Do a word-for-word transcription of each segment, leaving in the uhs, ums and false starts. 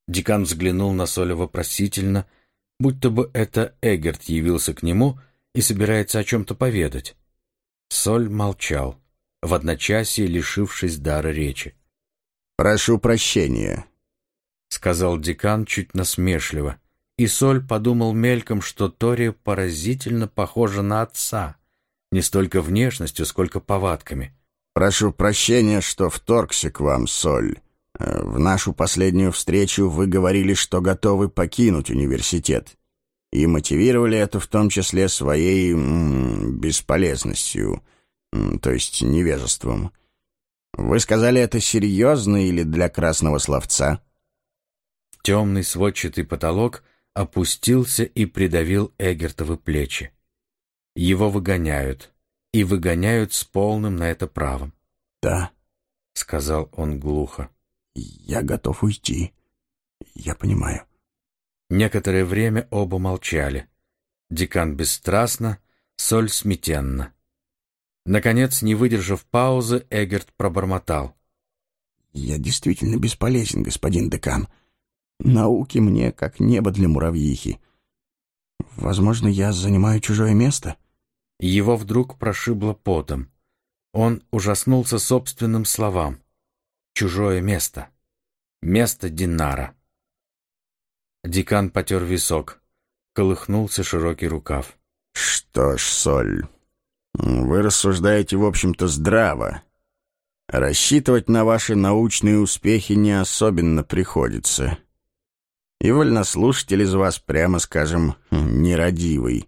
Декан взглянул на Соля вопросительно, будто бы это Эгерт явился к нему и собирается о чем-то поведать. Соль молчал, в одночасье лишившись дара речи. «Прошу прощения», — сказал декан чуть насмешливо, и Соль подумал мельком, что Тория поразительно похожа на отца, не столько внешностью, сколько повадками. «Прошу прощения, что вторгся к вам, Соль. В нашу последнюю встречу вы говорили, что готовы покинуть университет, и мотивировали это в том числе своей м, бесполезностью, м, то есть невежеством. Вы сказали это серьезно или для красного словца?» Темный сводчатый потолок опустился и придавил Эгертовы плечи. Его выгоняют, и выгоняют с полным на это правом. «Да», — сказал он глухо. «Я готов уйти. Я понимаю». Некоторое время оба молчали. Декан бесстрастно, Соль смятенно. Наконец, не выдержав паузы, Эгерт пробормотал: «Я действительно бесполезен, господин декан. Науки мне как небо для муравьихи. Возможно, я занимаю чужое место?» Его вдруг прошибло потом. Он ужаснулся собственным словам. Чужое место. Место Динара. Декан потер висок. Колыхнулся широкий рукав. «Что ж, Соль, вы рассуждаете, в общем-то, здраво. Рассчитывать на ваши научные успехи не особенно приходится. И вольнослушатель из вас, прямо скажем, нерадивый.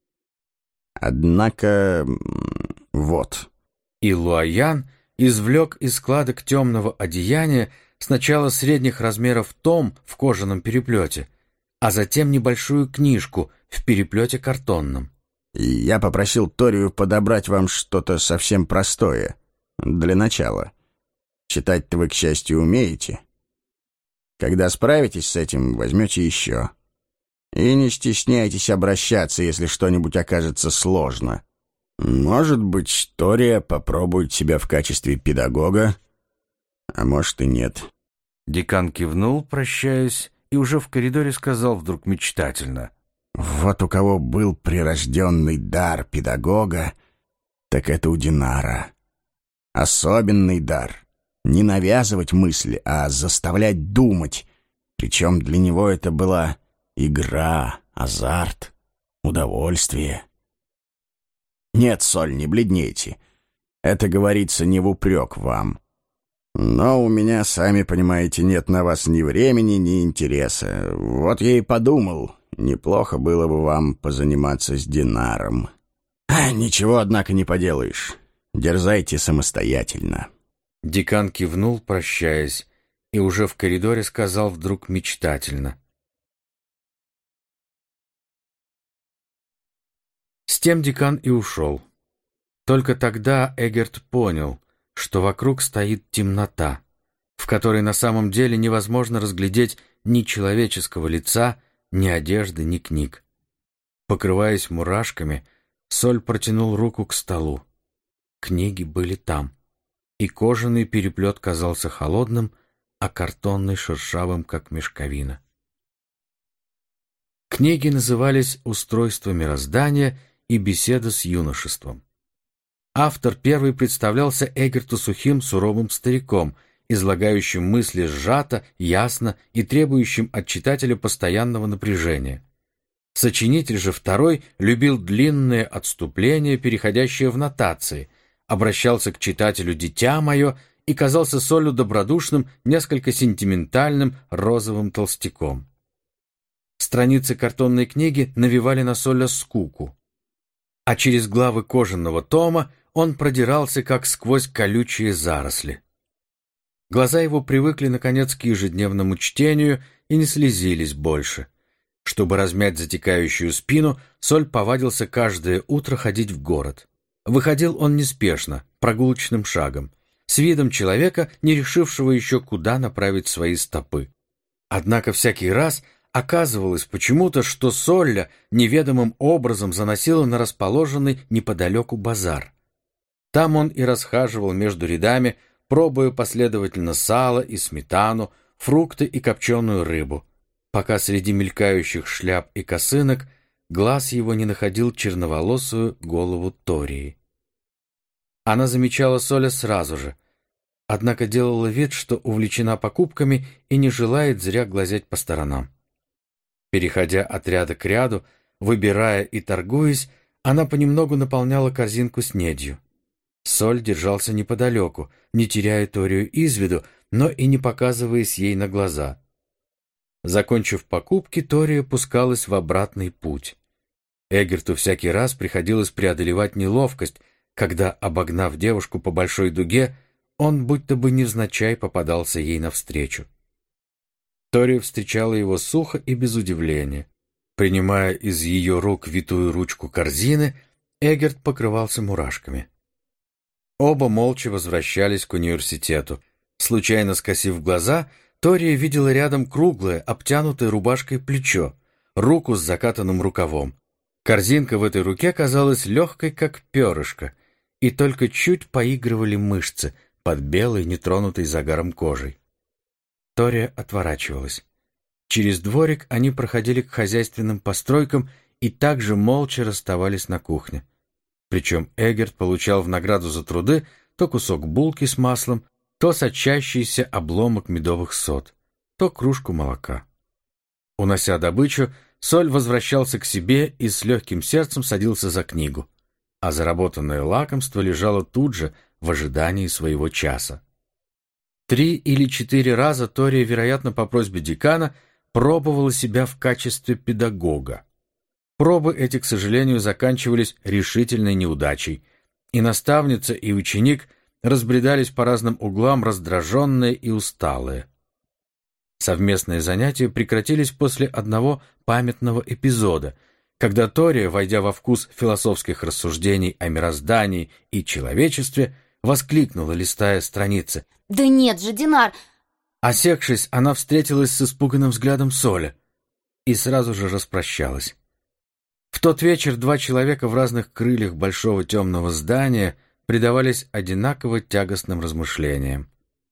Однако, вот». И Луаян извлек из складок темного одеяния сначала средних размеров том в кожаном переплете, а затем небольшую книжку в переплете картонном. И я попросил Торию подобрать вам что-то совсем простое, для начала. Читать-то вы, к счастью, умеете. Когда справитесь с этим, возьмете еще. И не стесняйтесь обращаться, если что-нибудь окажется сложно. Может быть, Тория попробует себя в качестве педагога, а может и нет». Декан кивнул, прощаясь, и уже в коридоре сказал вдруг мечтательно: «Вот у кого был прирожденный дар педагога, так это у Динара. Особенный дар. Не навязывать мысли, а заставлять думать. Причем для него это была игра, азарт, удовольствие». «Нет, Соль, не бледнейте. Это говорится не в упрек вам. Но у меня, сами понимаете, нет на вас ни времени, ни интереса. Вот я и подумал, неплохо было бы вам позаниматься с Динаром. А, ничего, однако, не поделаешь. Дерзайте самостоятельно». Декан кивнул, прощаясь, и уже в коридоре сказал вдруг мечтательно: С тем декан и ушел. Только тогда Эгерт понял, что вокруг стоит темнота, в которой на самом деле невозможно разглядеть ни человеческого лица, ни одежды, ни книг. Покрываясь мурашками, Соль протянул руку к столу. Книги были там, и кожаный переплет казался холодным, а картонный шершавым, как мешковина. Книги назывались «Устройство мироздания» и «Беседа с юношеством». Автор первый представлялся Эгерту сухим, суровым стариком, излагающим мысли сжато, ясно и требующим от читателя постоянного напряжения. Сочинитель же второй любил длинные отступления, переходящие в нотации, обращался к читателю «дитя мое» и казался Солю добродушным, несколько сентиментальным розовым толстяком. Страницы картонной книги навевали на Соля скуку, а через главы кожаного тома он продирался, как сквозь колючие заросли. Глаза его привыкли, наконец, к ежедневному чтению и не слезились больше. Чтобы размять затекающую спину, Соль повадился каждое утро ходить в город. Выходил он неспешно, прогулочным шагом, с видом человека, не решившего еще, куда направить свои стопы. Однако всякий раз оказывалось почему-то, что Солля неведомым образом заносила на расположенный неподалеку базар. Там он и расхаживал между рядами, пробуя последовательно сало и сметану, фрукты и копченую рыбу, пока среди мелькающих шляп и косынок глаз его не находил черноволосую голову Тории. Она замечала Соля сразу же, однако делала вид, что увлечена покупками и не желает зря глазеть по сторонам. Переходя от ряда к ряду, выбирая и торгуясь, она понемногу наполняла корзинку снедью. Соль держался неподалеку, не теряя Торию из виду, но и не показываясь ей на глаза. Закончив покупки, Тория пускалась в обратный путь. Эггерту всякий раз приходилось преодолевать неловкость, когда, обогнав девушку по большой дуге, он будто бы невзначай попадался ей навстречу. Тория встречала его сухо и без удивления. Принимая из ее рук витую ручку корзины, Эггерт покрывался мурашками. Оба молча возвращались к университету. Случайно скосив глаза, Тория видела рядом круглое, обтянутое рубашкой плечо, руку с закатанным рукавом. Корзинка в этой руке казалась легкой, как перышко, и только чуть поигрывали мышцы под белой, нетронутой загаром кожей. Тория отворачивалась. Через дворик они проходили к хозяйственным постройкам и также молча расставались на кухне. Причем Эггерт получал в награду за труды то кусок булки с маслом, то сочащийся обломок медовых сот, то кружку молока. Унося добычу, Соль возвращался к себе и с легким сердцем садился за книгу, а заработанное лакомство лежало тут же в ожидании своего часа. Три или четыре раза Тория, вероятно, по просьбе декана, пробовала себя в качестве педагога. Пробы эти, к сожалению, заканчивались решительной неудачей, и наставница и ученик разбредались по разным углам раздраженные и усталые. Совместные занятия прекратились после одного памятного эпизода, когда Тория, войдя во вкус философских рассуждений о мироздании и человечестве, воскликнула, листая страницы: «Да нет же, Динар!» Осекшись, она встретилась с испуганным взглядом Соля и сразу же распрощалась. В тот вечер два человека в разных крыльях большого темного здания предавались одинаково тягостным размышлениям.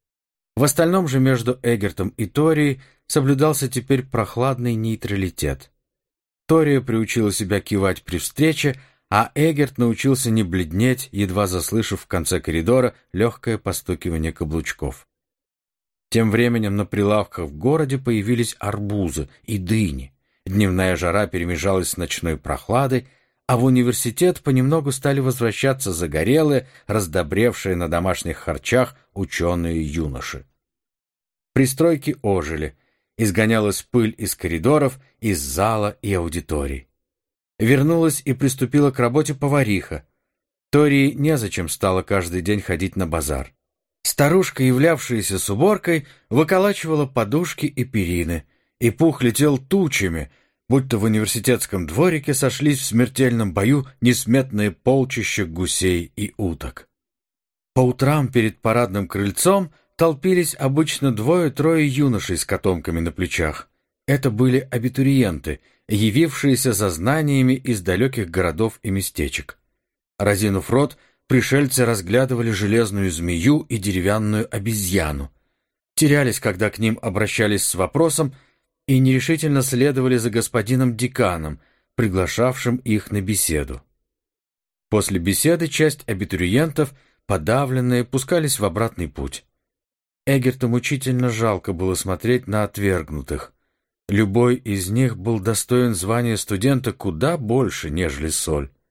В остальном же между Эггертом и Торией соблюдался теперь прохладный нейтралитет. Тория приучила себя кивать при встрече, а Эггерт научился не бледнеть, едва заслышав в конце коридора легкое постукивание каблучков. Тем временем на прилавках в городе появились арбузы и дыни. Дневная жара перемежалась с ночной прохладой, а в университет понемногу стали возвращаться загорелые, раздобревшие на домашних харчах ученые-юноши. Пристройки ожили, изгонялась пыль из коридоров, из зала и аудиторий. Вернулась и приступила к работе повариха. Тории незачем стало каждый день ходить на базар. Старушка, являвшаяся с уборкой, выколачивала подушки и перины, и пух летел тучами, будто в университетском дворике сошлись в смертельном бою несметные полчища гусей и уток. По утрам перед парадным крыльцом толпились обычно двое-трое юношей с котомками на плечах. Это были абитуриенты, явившиеся за знаниями из далеких городов и местечек. Разинув рот, пришельцы разглядывали железную змею и деревянную обезьяну, терялись, когда к ним обращались с вопросом, и нерешительно следовали за господином деканом, приглашавшим их на беседу. После беседы часть абитуриентов, подавленные, пускались в обратный путь. Эггерту мучительно жалко было смотреть на отвергнутых. Любой из них был достоин звания студента куда больше, нежели Соль.